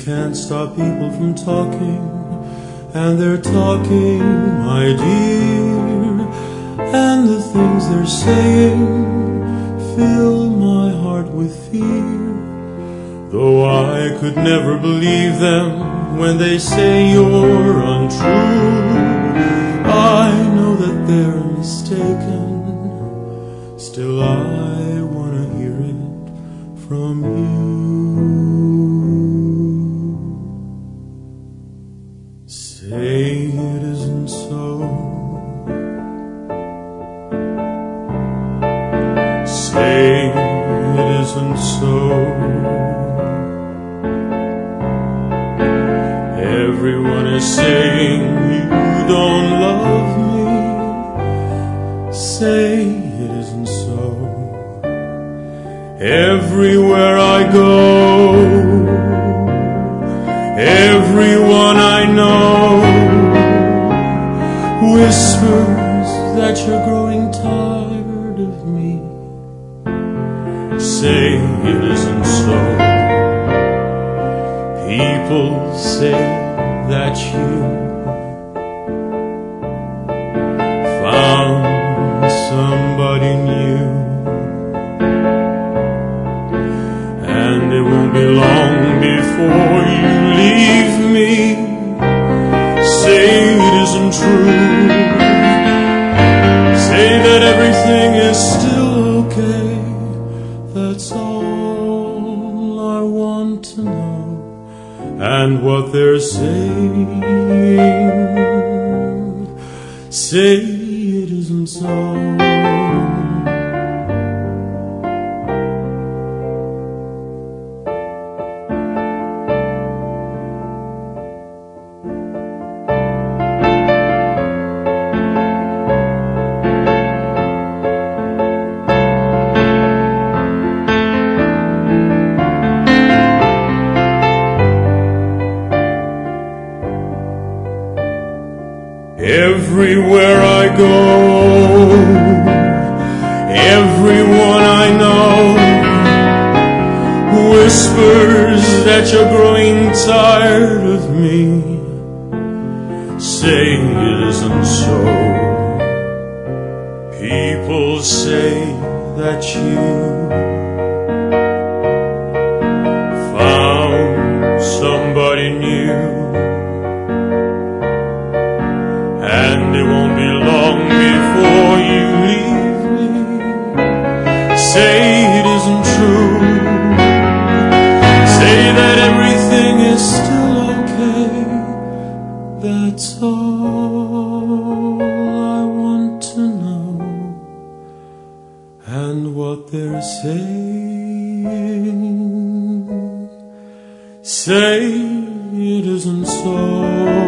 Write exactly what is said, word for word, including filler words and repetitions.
can't stop people from talking, and they're talking, my dear, and the things they're saying fill my heart with fear. Though I could never believe them when they say you're untrue, I know that they're mistaken. Still I want to hear it from you. Say it isn't so. Say it isn't so. Everyone is saying you don't love me. Say it isn't so. Everywhere I go, everyone I know whispers that you're growing tired of me. Say it isn't so. People say that you found somebody new, and it won't be long before you leave me. Say it isn't true. Say that everything is still okay. That's all I want to know. And what they're saying, say it isn't so. Everywhere I go, everyone I know whispers that you're growing tired of me. Say it isn't so. People say that you found somebody new, and it won't be long before you leave me. Say it isn't true. Say that everything is still okay. That's all I want to know. And what they're saying, say it isn't so.